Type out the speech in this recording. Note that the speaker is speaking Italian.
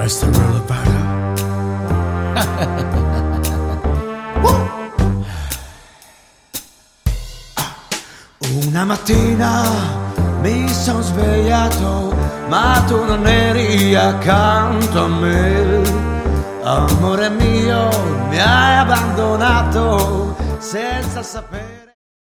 Mr. Relevato. Una mattina mi son svegliato, ma tu non eri accanto a me. Amore mio, mi hai abbandonato senza sapere.